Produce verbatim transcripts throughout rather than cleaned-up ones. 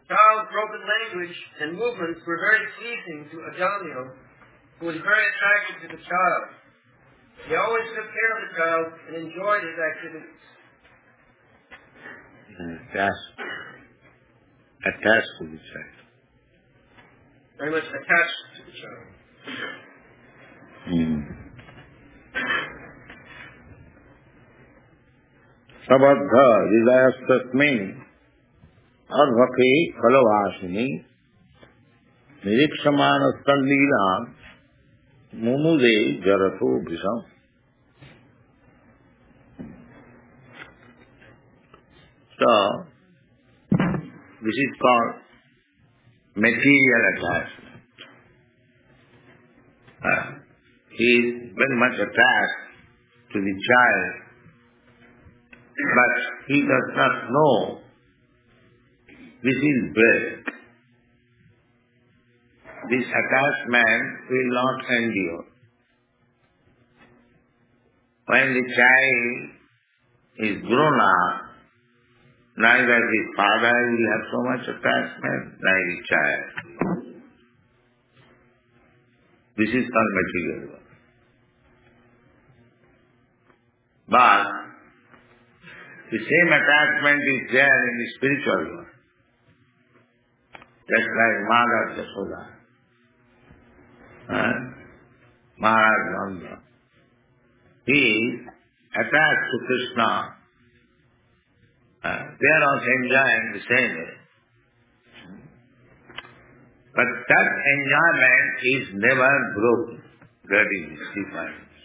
child's broken language and movements were very pleasing to Ajamil, who was very attracted to the child. He always took care of the child and enjoyed his activities. Attached, attached to the child. Very much attached to the child. Hmm. Sabadha hridayastasmi arvake kalavasini nirikshamanastan leelam mumude jarato bhisam. So, this is called material attachment. Uh, he is very much attached to the child, but he does not know this is birth. This attachment will not endure. When the child is grown up, neither his father will have so much attachment, neither the child. This is called material world. But the same attachment is there in the spiritual world. Just like Mother Jasoda, uh, Maharaj Nanda. He is attached to Krishna. Uh, they are also enjoying the same way. But that enjoyment is never broken. That is the difference.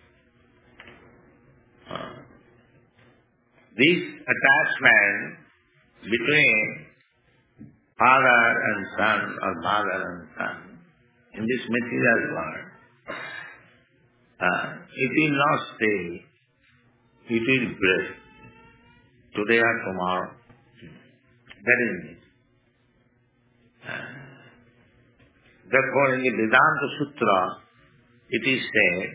Uh, this attachment between father and son or mother and son in this material world, uh, it will not stay. It will break. Today or tomorrow. That is it. Uh, therefore, in the Vedanta Sutra, it is said,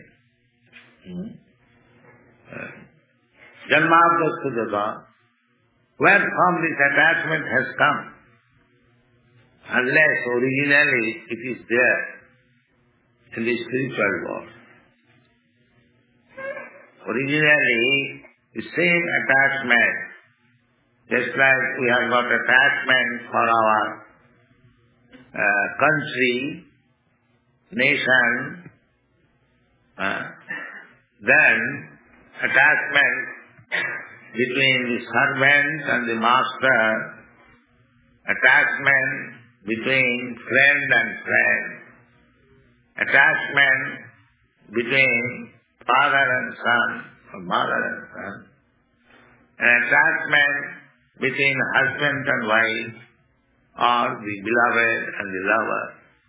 uh, Janmabdasya Jaga, where from this attachment has come, unless originally it is there in the spiritual world. Originally, the same attachment, just like we have got attachment for our uh, country, nation, uh, then attachment between the servant and the master, attachment between friend and friend, attachment between father and son, or mother and son, an attachment between husband and wife, or the beloved and the lover.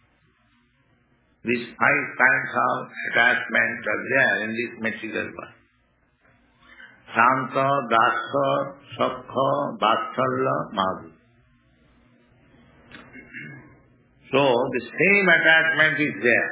These five kinds of attachment are there in this material world. Shanta, Dasa, Sakha, Vatsalya, Madhu. So the same attachment is there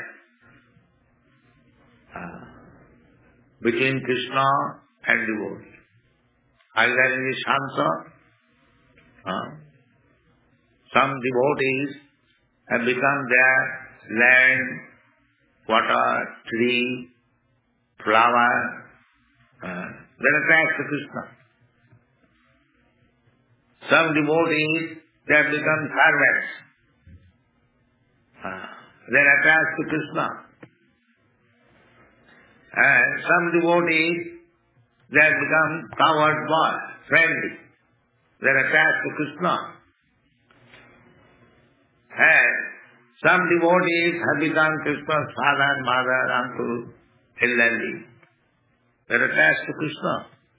uh, between Krishna and devotee. Either in the Shanta, uh, some devotees have become their land, water, tree, flower, uh, they're attached to Krishna. Some devotees, they have become servants. Uh, they're attached to Krishna. And some devotees, they have become coward boy, friendly. They're attached to Krishna. And some devotees have become Krishna's father, mother, uncle, elderly. They're attached to Krishna.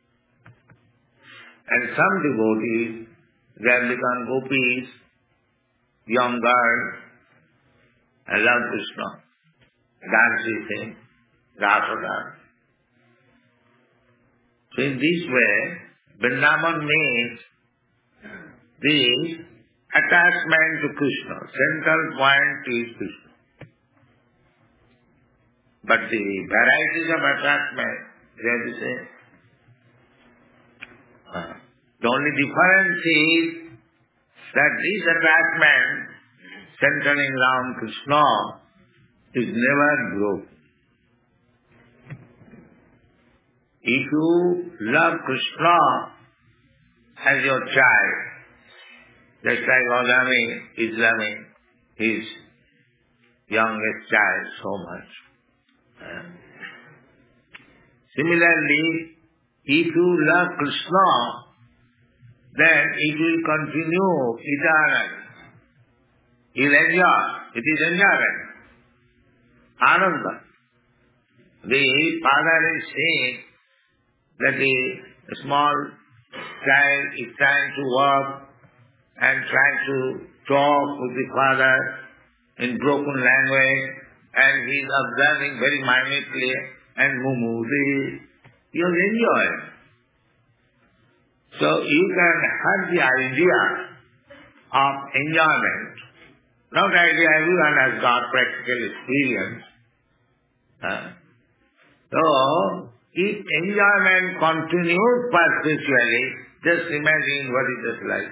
And some devotees, they have become gopis, young girls, and love Krishna, dancing, Rasada. So in this way, Vrindavan means the attachment to Krishna. Central point is Krishna. But the varieties of attachment, they are the same. Uh, the only difference is that this attachment centering around Krishna is never broken. If you love Krishna as your child, just like Goswami is loving his youngest child so much. Similarly, if you love Krishna, then it will continue eternally. You will enjoy. It is enjoyment. Ananda. The father is saying that the small child is trying to walk and trying to talk with the father in broken language, and he is observing very minutely and mumuri. You will enjoy it. So you can have the idea of enjoyment. Not idea, everyone has got practical experience. Huh? So, if enjoyment continues perpetually, just imagine what it is like.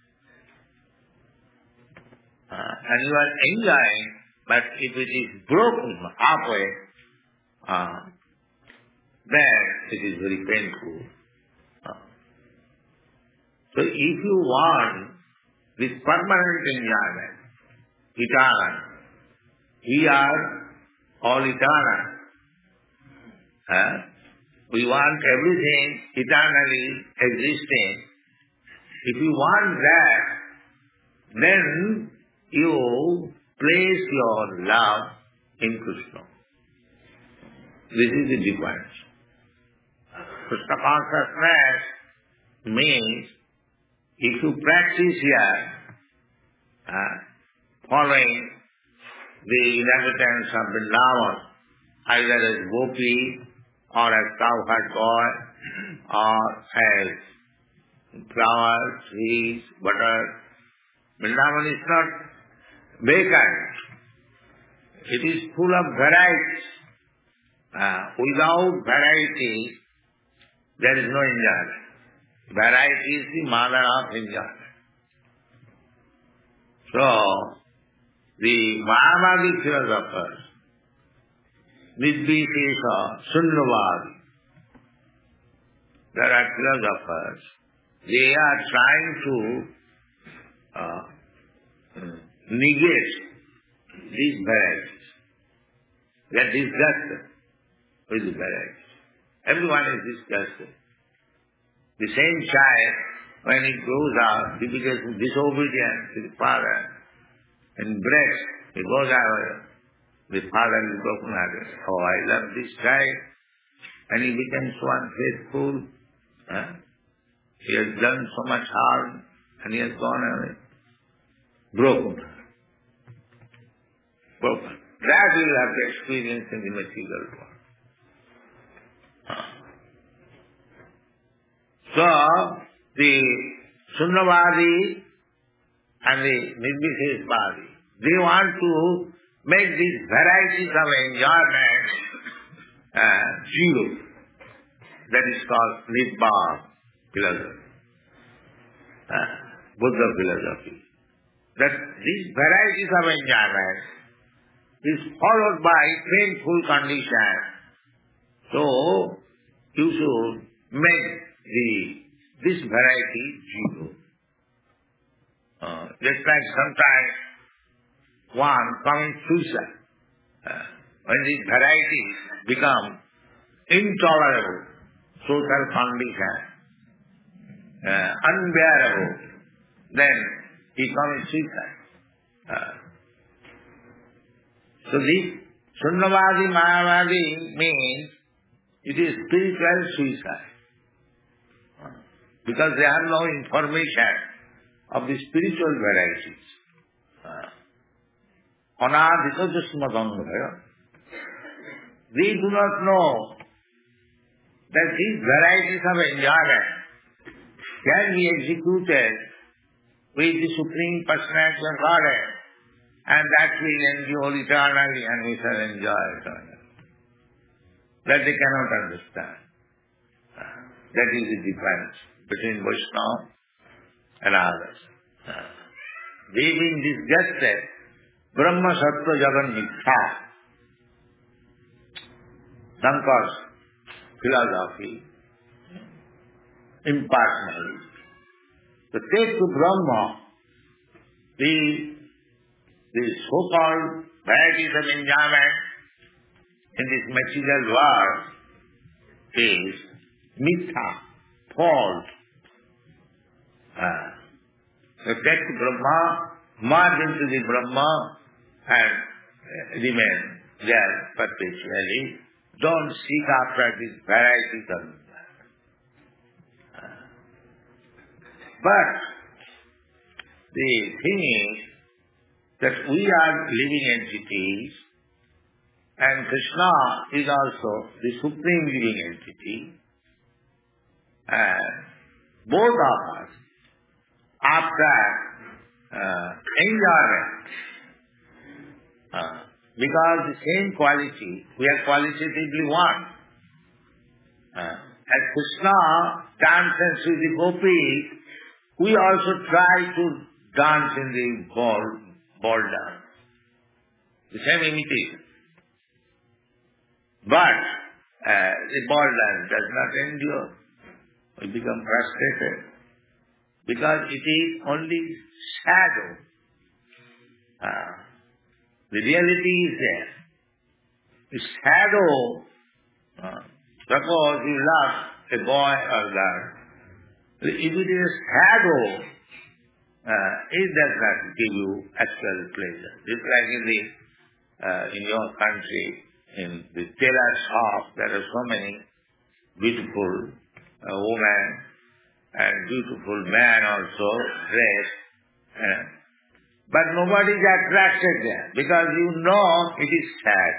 Uh, and you are enjoying, but if it is broken halfway, uh, then it is very painful. Uh, so if you want this permanent enjoyment, eternal, we are all eternal. Uh, we want everything eternally existing. If you want that, then you place your love in Krishna. This is the difference. Krishna consciousness means if you practice here, uh, following the inhabitants of Vrindavan, either as gopi or as cowherd boy or as flowers, trees, butter, Vrindavan is not vacant. It is full of varieties. Uh, without variety, there is no enjoyment. Variety is the mother of enjoyment. So, the Mayavadi philosophers, Nidvishesha, Sunyavadi, there are philosophers, they are trying to uh, negate these varieties. They are disgusted with the varieties. Everyone is disgusted. The same child, when it grows up, he becomes disobedient to the father and breaks. He goes out, the father is broken hearted. Oh, I love this child. And he becomes so unfaithful. Huh? He has done so much harm and he has gone away. Broken. Broken. That we will have to experience in the material world. So, the Sunyavadi and the Nirvishesvadi, they want to make these varieties of enjoyment uh, zero. That is called Nibbana philosophy, uh, Buddha philosophy. That these varieties of enjoyment is followed by painful condition. So, you should make the this variety zero. Uh, just like sometimes one commits suicide. Uh, when these varieties become intolerable, social condition, uh, unbearable, then he commits suicide. Uh, so this Sunyavadi Mayavadi means it is spiritual suicide. Because they have no information of the spiritual varieties. Anadhita. They do not know that these varieties of enjoyment can be executed with the Supreme Personality of Godhead, and that will endure eternally and we shall enjoy eternally. That they cannot understand. That is the difference between Vaishnava and others. they being disgusted, Brahma Sattva Jagan Mithya. Shankar's philosophy, impersonal. So take to Brahma the, the so-called varieties of enjoyment in this material world is mithya, false. Uh, so take to Brahma, merge into the Brahma and remain there perpetually. Don't seek after these varieties of enjoyment. Uh, but the thing is that we are living entities and Krishna is also the supreme living entity. And both of us, after uh, enjoyment, uh, because the same quality, we are qualitatively one. Uh, as Krishna dances with the gopis, we also try to dance in the ball, ball dance. The same imitation. But uh, the ball dance does not endure. We become frustrated. Because it is only shadow. Uh, the reality is there. The shadow, uh, suppose you love a boy or girl, if it is a shadow, uh, it does not give you actual pleasure. Just like in the uh, in your country, in the tailor shop, there are so many beautiful uh, women and beautiful men also dressed. Uh, but nobody is attracted there because you know it is sad.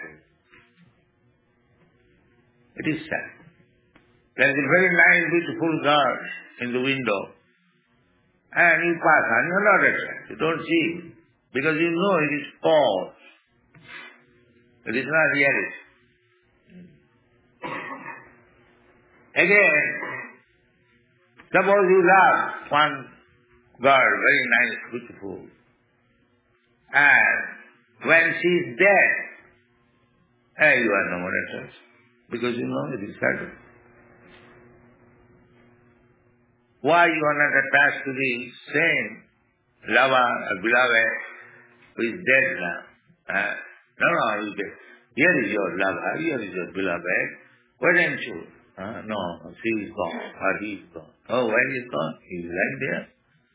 It is sad. There is a very nice, beautiful girl in the window. And you pass on, you are not attracted. You don't see it. Because you know it is false. It is not reality. Again, suppose you love one girl, very nice, beautiful. And when she is dead, eh, you are no more attached. Because you know it is sad. Why you are not attached to the same lover or beloved who is dead now? Uh, no, no, you say, here is your lover, here is your beloved. Why don't you? Uh, no, she is gone or he is gone. Oh, where he is gone? He is right there.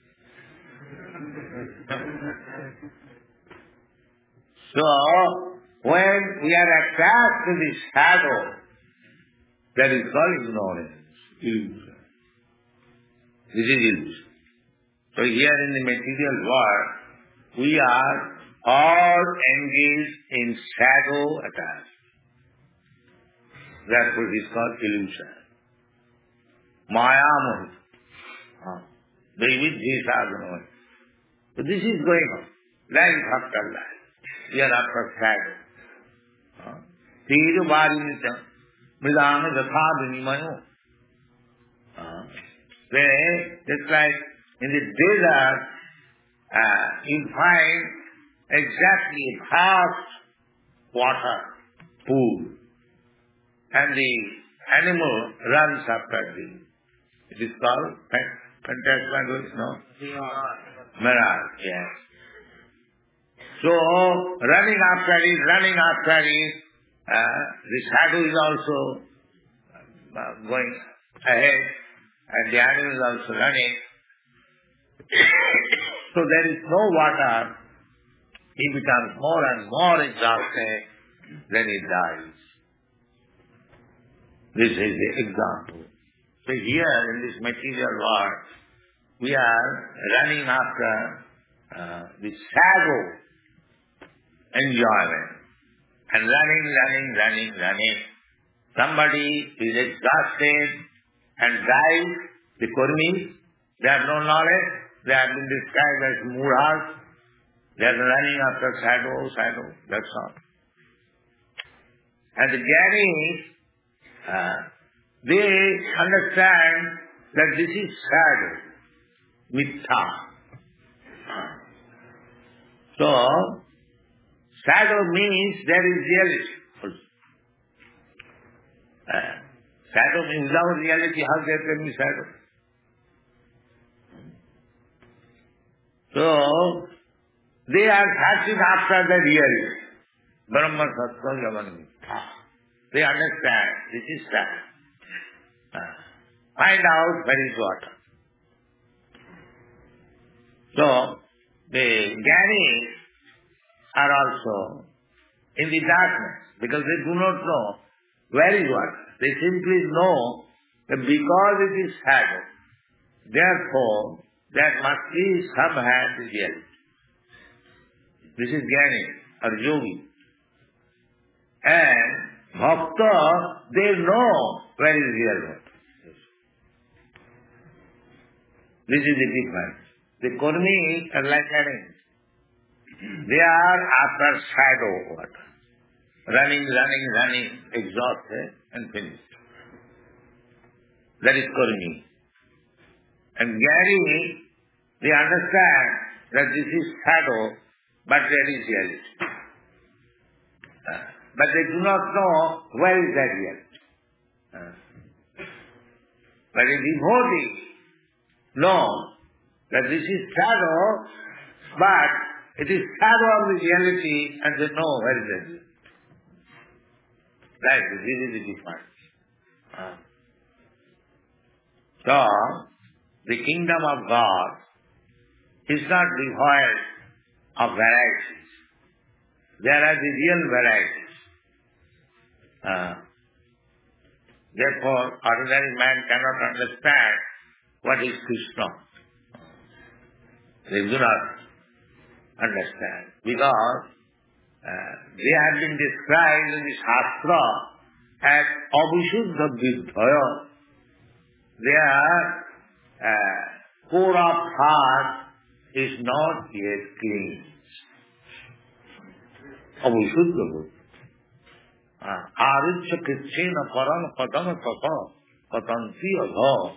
So, when we are attached to the shadow, that is called ignorance, illusion. This is illusion. So here in the material world, we are all engaged in shadow attached. That's what is called illusion. Maya mohi. Uh, Devidhi sadhana. So this is going on. Life after life. We are after shadow. Tiru varinita. Midana gatha vinimayo. Where, just like in the desert, uh, you find exactly a vast water pool. And the animal runs after the, it is called phantasmagoria, no? Mirage, yes. So, running after it, running after it, uh, the shadow is also uh, going ahead, and the animal is also running. So there is no water. He becomes more and more exhausted, then he dies. This is the example. So here in this material world, we are running after uh, the shadow enjoyment. And running, running, running, running. Somebody is exhausted and dies, the Kurmis, they have no knowledge, they have been described as Muras, they are running after shadow, shadow, that's all. And the Jnanis, uh, they understand that this is shadow, mithya. So, shadow means there is reality also. Uh, shadow means without reality, how there can be shadow? So, they are searching after the reality. Brahma Sattva Yaman. They understand this is shadow. Uh, find out where is water. So, the Jnanis are also in the darkness because they do not know where is water. They simply know that because it is shadow, therefore there must be some hand reality. This is Jnani or Yogi. And Bhakta, they know where is real water. This is the difference. The Kurmis are like animals. They are after shadow water. Running, running, running, exhausted and finished. That is Kurmi. And Jnani, they understand that this is shadow, but there is reality. Uh, but they do not know where is that reality. Uh, but a devotee knows that this is shadow, but it is shadow of the reality, and they know where is that reality. Right, this is the difference. Uh, so, the kingdom of God is not devoid of varieties. There are the real varieties. Uh, therefore, ordinary man cannot understand what is Krishna. They do not understand because uh, they have been described in the Shastra as Abhishuddha Vidhaya. Their uh, core of heart is not yet clean. Abhishuddha Vidhaya. Ariccha Krishna Param Padam Tata Patanti Adha.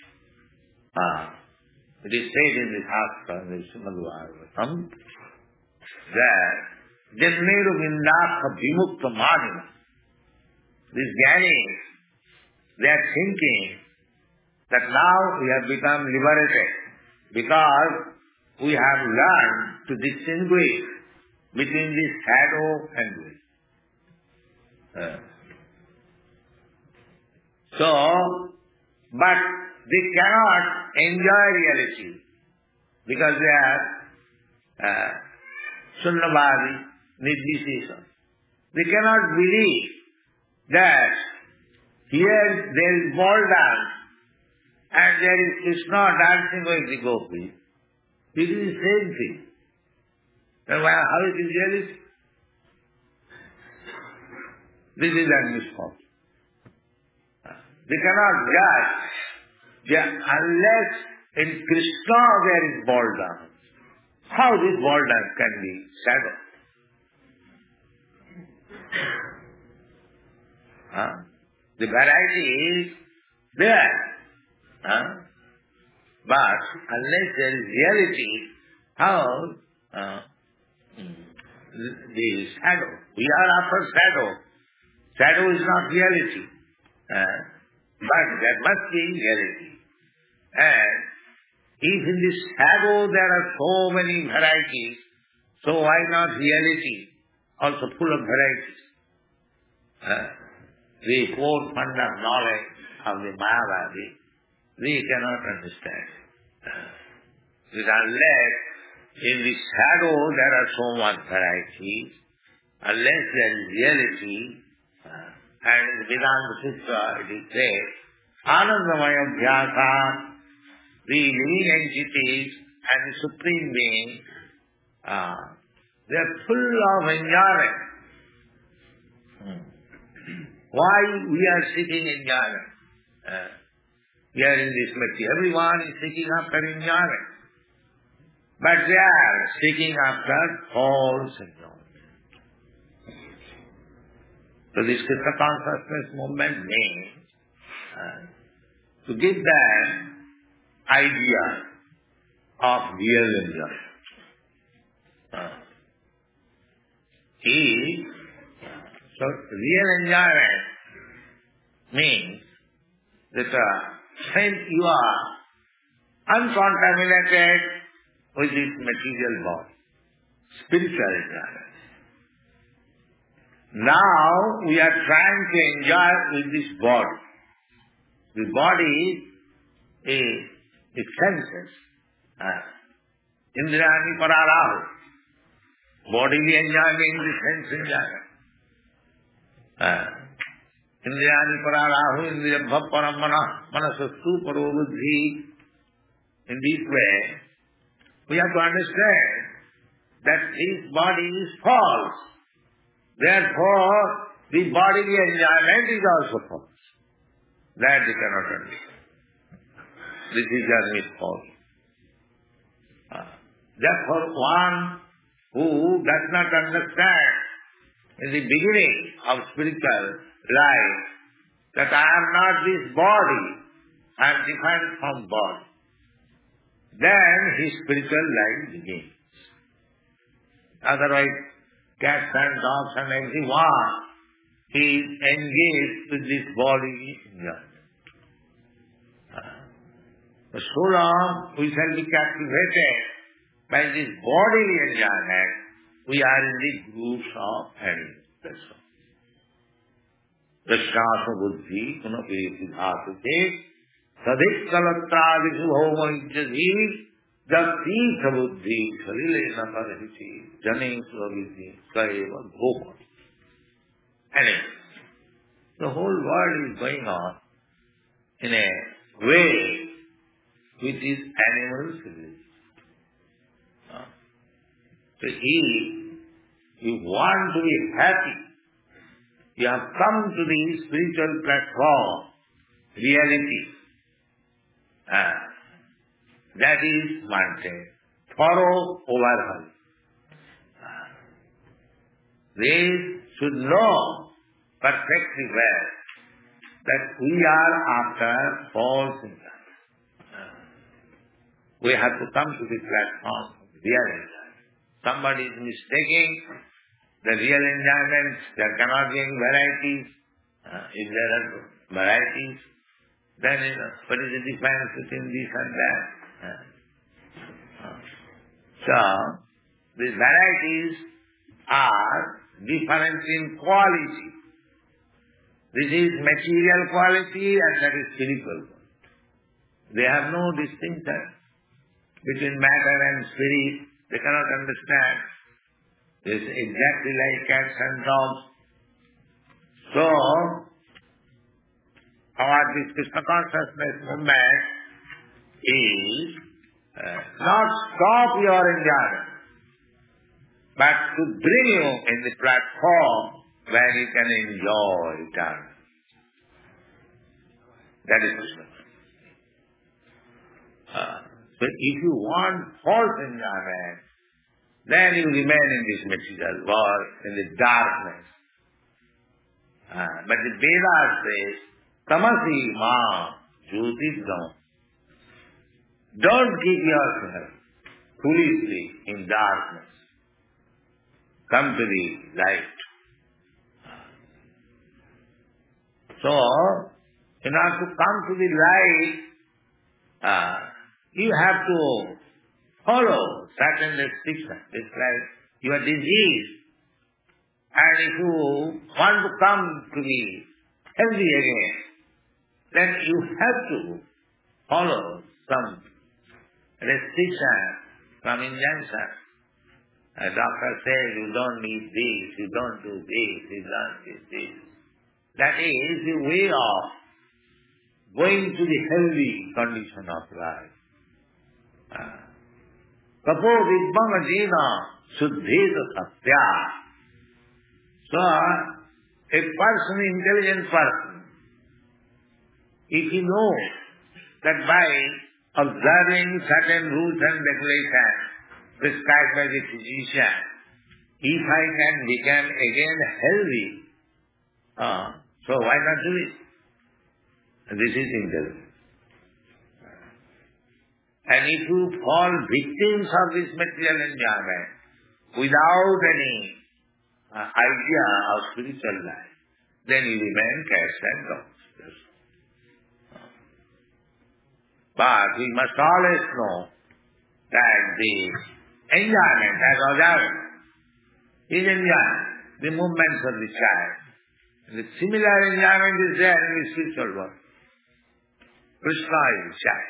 It is said in the Shastra, in the Srimad Bhagavatam, that Janmeru Vindakha Vimukta Manina. These Jnanis, they are thinking that now we have become liberated because we have learned to distinguish between the shadow and light. Uh. So, but they cannot enjoy reality because they are uh, Sunnavadi, Nidvisesa. They cannot believe that here there is ball dance and there is Krishna dancing with the gopis. It is the same thing. Then why, how it is reality? This is unmistakable. They cannot judge yeah, unless in Krishna there is ball dance. How this ball dance can be shadow? Huh? The variety is there. Huh? But unless there is reality, how uh, the shadow? We are after shadow. Shadow is not reality. Uh, but there must be reality. And if in this shadow there are so many varieties, so why not reality? Also full of varieties. Uh, the four fund of knowledge of the Mayavadi, we cannot understand. Uh, because unless in the shadow there are so much varieties, unless there is reality, uh, and in the Vedanta Sutra it is said, Anandamaya Bhyasa, the living entities and the Supreme Being, uh, they are full of enjoyment. Hmm. Why we are seeking enjoyment? Uh, here in this material, everyone is seeking after enjoyment. But they are seeking after false enjoyment. So this Krishna consciousness movement means uh, to give them idea of real enjoyment. Uh, is, so real enjoyment means that uh, when you are uncontaminated with this material body, spiritual enjoyment. Now we are trying to enjoy with this body. The body is the senses. Uh, Indrani pararahu. Bodily enjoyment, the sense enjoyment. Uh, Indrani pararahu, indriyabha paramana, manasastu parobuddhi. In this way, we have to understand that this body is false. Therefore, the bodily enjoyment is also false. That we cannot understand. This is just false. Uh, therefore, one who does not understand in the beginning of spiritual life that I am not this body, I am different from body, then his spiritual life begins. Otherwise, cats and dogs and everyone, he is engaged with this body enjoyment. Uh, so long we shall be captivated by this bodily enjoyment, we are in the groups of animals. That's all. Rashyasa buddhi punapiriti dhātute sadikkalatradishu bhaumaijjati jatītha buddhi sarilena parahiti jane svavidhi kaeva bhoma. Anyway, the whole world is going on in a way which is animal civilization. So if you want to be happy, you have come to the spiritual platform, reality. Uh, that is maintained. Thorough overhaul. Uh, they should know perfectly well that we are after false enjoyment. Uh, we have to come to the platform of reality. Somebody is mistaking the real enjoyment. There cannot be any varieties. Uh, if there are varieties, then you know, what is the difference between this and that? Uh, uh. So, these varieties are different in quality. This is material quality and that is spiritual quality. They have no distinction between matter and spirit. They cannot understand. It's exactly like cats and dogs. So, our this Krishna consciousness movement is uh, not stop your enjoyment, but to bring you in the platform where you can enjoy eternity. That is Krishna. Uh, So if you want false enjoyment, then you remain in this material world, in the darkness. Uh, but the Vedas says, tamasi ma jyotirgam. Don't keep yourself foolishly in darkness. Come to the light. So, in order to come to the light, uh, you have to follow certain restrictions. It's like you are diseased, and if you want to come to be healthy again, then you have to follow some restrictions, some injunction. A doctor says you don't need this, you don't do this, you don't do this. That is the way of going to the healthy condition of life. Kapo vidmana jina suddheta satya. So, a person, intelligent person, if he knows that by observing certain rules and regulations prescribed by the physician, if I can become again healthy, uh, so why not do it? This is intelligence. And if you fall victims of this material enjoyment without any uh, idea of spiritual life, then you remain cats and dogs. Yes. But we must always know that the enjoyment as observed is enjoyment, the movements of the child. The similar enjoyment is there in the spiritual world. Krishna is the child.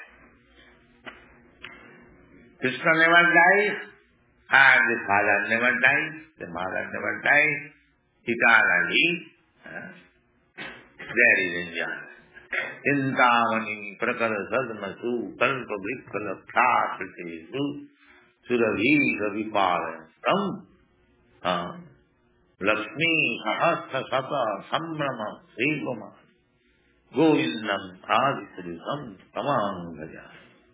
Krishna never dies, and the father never dies, the mother never dies. Eternally, uh, there is enjoyment. Indamani prakara sadmasu kalpa vrikkala prasatisu suravisa vipalam Lakshmi sahasra sata sambrama sevama govindam adipurusam tamam bhaja.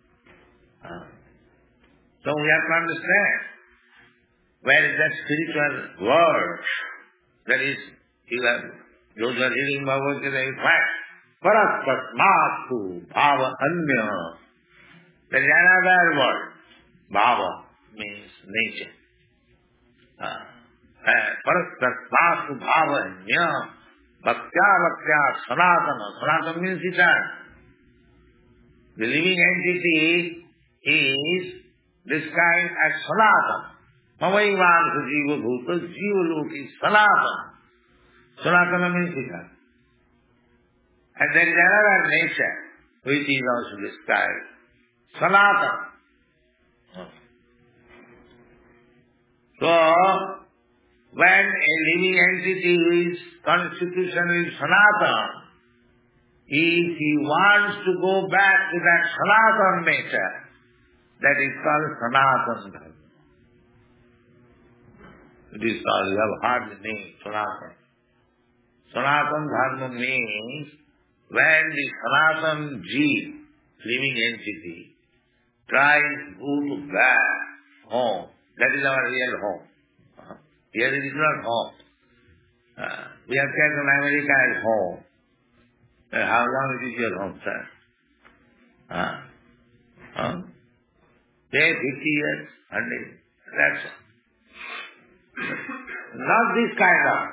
So we have to understand where is that spiritual word that is, you have, those who are reading Bhagavad Gita, in fact, parastasmatu bhava anya. There is another word. Bhava means nature. Uh, Parastasmatu bhava anya. Bhaktya bhaktya sanatana. Sanatana means eternal. The living entity is described as sanatana. Mavaivansa jiva bhuta jiva loki sanatana. Sanatana means eternal. And there is another nature which is also described. Sanatana. So, when a living entity's constitution is sanatana, if he wants to go back to that sanatana nature, that is called sanatana dharma. It is called, you have heard the name, sanatana. Sanatana dharma means when the sanatana jeev, living entity, tries to go to back home, that is our real home. Uh, here it is not home. Uh, we have taken America as home. Uh, how long it is your home, sir? Uh, uh, say fifty years, one hundred. That's all. Not this kind of.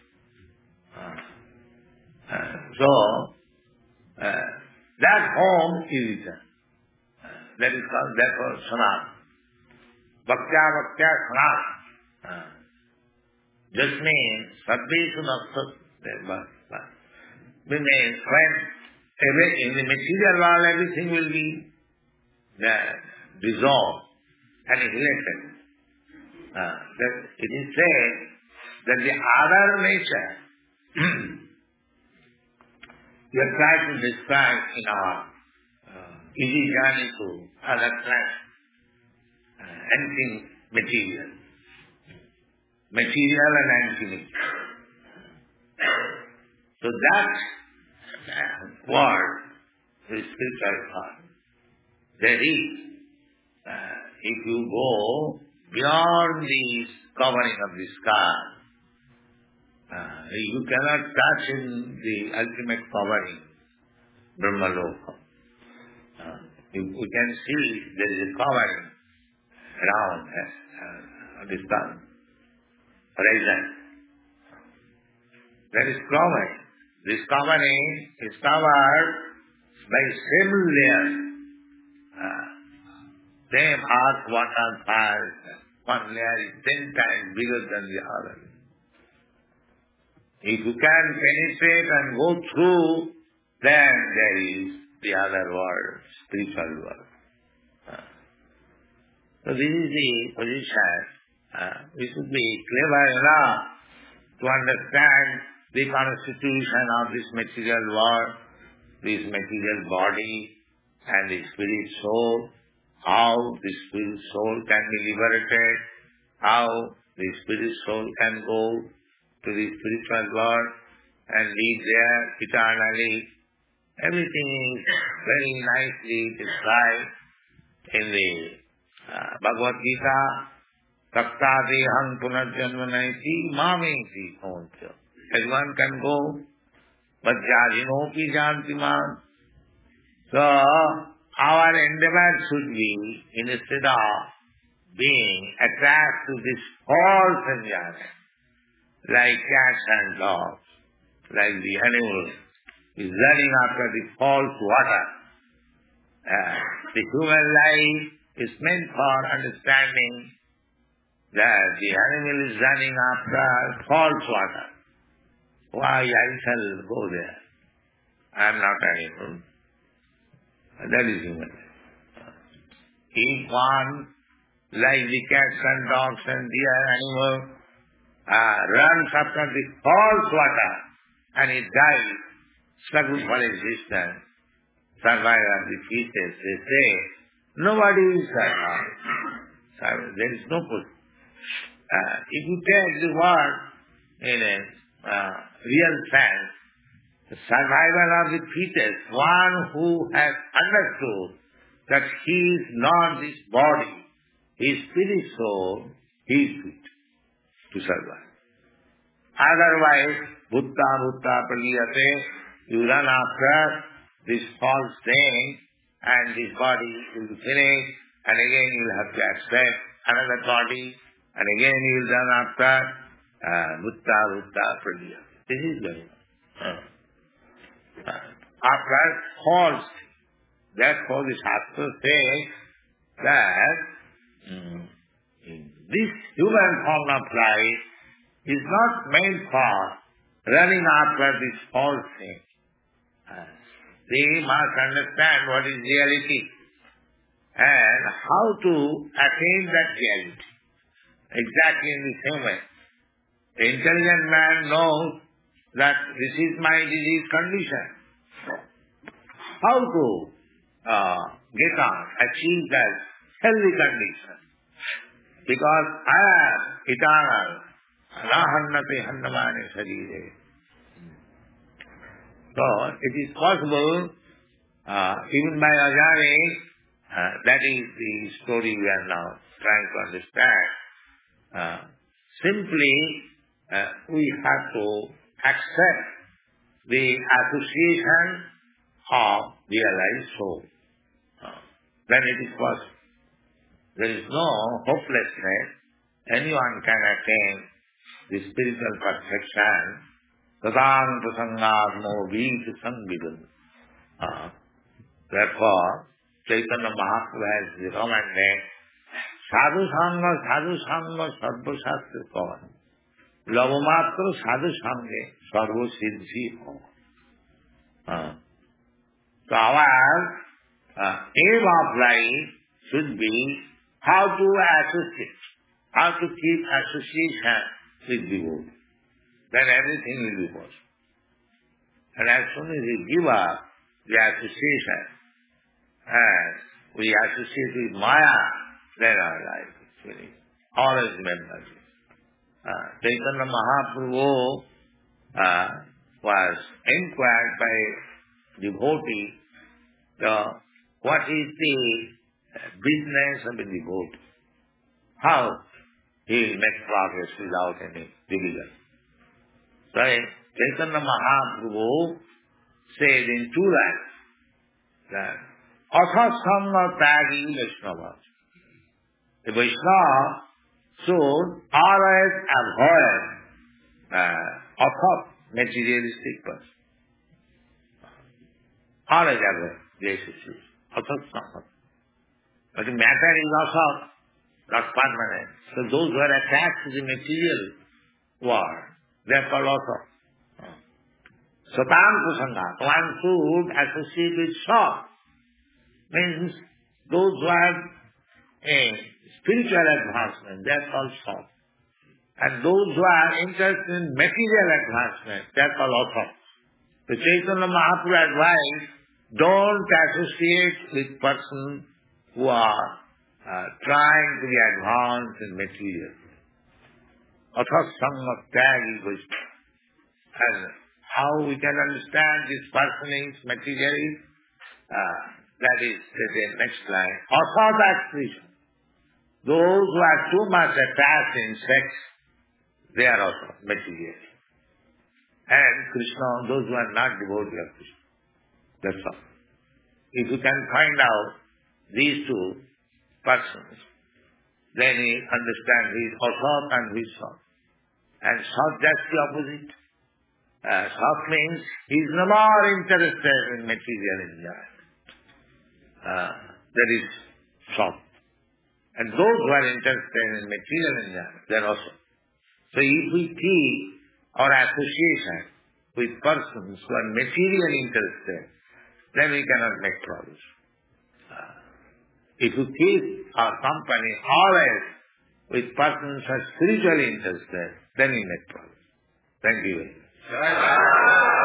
Uh, uh, so, uh, that home is eternal. Uh, that is called, therefore, sanatana. Bhaktya bhaktya sanatana. Uh, just means, sadveshu naksat. Means when in the material world everything will be uh, dissolved, annihilated. Uh, that it is said that the other nature we have tried to describe in our uh, easy journey to other planets. Uh, anything material. Material and anti-material. So that uh, word is spiritual part. There is, uh, if you go beyond the covering of the sky, uh, you cannot touch in the ultimate covering, Brahmaloka. Uh, you, you can see there is a covering around uh, the sun, horizon. There is covering. This covering is covered by same layer. Uh, same earth, water, fire. One layer is ten times bigger than the other. If you can penetrate and go through, then there is the other world, spiritual world. Uh, so this is the position. Uh, we should be clever enough to understand the constitution of this material world, this material body, and the spirit soul, how the spirit soul can be liberated, how the spirit soul can go to the spiritual world and live there eternally. Everything is very nicely described in the uh, Bhagavad Gita. Taktadeham punarjanmanaiti mameti koncha. Everyone can go, but jajinopi jantiman. So, our endeavor should be, instead of being attached to this false enjoyment, like cats and dogs, like the animal is running after the false water. Uh, the human life is meant for understanding that the animal is running after false water. Why I shall go there? I am not animal. That is human. If one, like the cats and dogs and deer animal, uh, runs after the false water and it dies, struggle for existence, survival of the fittest, they say, nobody will survive. There is no point. Uh, if you take the word in a uh, real sense, the survival of the fittest, one who has understood that he is not this body, his spirit soul, he is fit to survive. Otherwise, bhutta bhutta praliyate, you run after this false thing and this body will be finished and again you will have to accept another body and again you will run after uh, bhutta bhutta praliyate. This is going on. Uh, after false thing. Therefore, the Shastra says that mm, this human form of life is not meant for running after this false thing. Uh, they must understand what is reality and how to attain that reality. Exactly in the same way. The intelligent man knows that this is my disease condition. How to uh, get on, achieve that healthy condition? Because I am eternal. Anahannate hannamane sarire. So, it is possible, uh, even by Ajani, uh, that is the story we are now trying to understand. Uh, simply, uh, we have to accept the association of realized soul. Uh, then it is possible. There is no hopelessness. Anyone can attain the spiritual perfection. Tadam prasangatmo vītu samvidam. Therefore, Chaitanya Mahaprabhu has recommended sadhu sangha, sadhu sangha, sarva shastra kavan. Lavamatra sadhu sangha, sarva siddhi ho. So our uh, aim of life should be how to associate, how to keep association with devotee. Then everything will be possible. And as soon as we give up the association and we associate with Maya, then our life is finished. Always remember this. Uh, Chaitanya Mahaprabhu uh, was inquired by devotee, the, what is the business of a devotee? How he will make progress without any division? So Chaitanya Mahaprabhu said in two lines that Asasanga Tagi Vaishnava. The Vaishnava should always avoid uh, asat, materialistic person. Always avoid the association. Asasanga. But the matter is asat, not permanent. So those who are attached to the material world, they are called asat. Satam Kusanga, one should associate with Sat. Means those who have a spiritual advancement, they are called Sat. And those who are interested in material advancement, they are called Asat. The Chaitanya Mahaprabhu advised, don't associate with persons who are uh, trying to be advanced in material. Asat Sangha Tyagi Vaishnava. And how we can understand this person is material, uh, that is the next line. Asat aspiration. Those who are too much attached in sex, they are also material. And Krishna, those who are not devoted of Krishna. That's all. If you can find out these two persons, then you understand who is Asat and who is Sat. And soft, that's the opposite. Uh, soft means he is no more interested in material enjoyment. Uh, that is soft. And those who are interested in material enjoyment, they are also. So if we keep our association with persons who are materially interested, then we cannot make progress. Uh, if we keep our company always with persons who are spiritually interested, then we make progress. Thank you very much.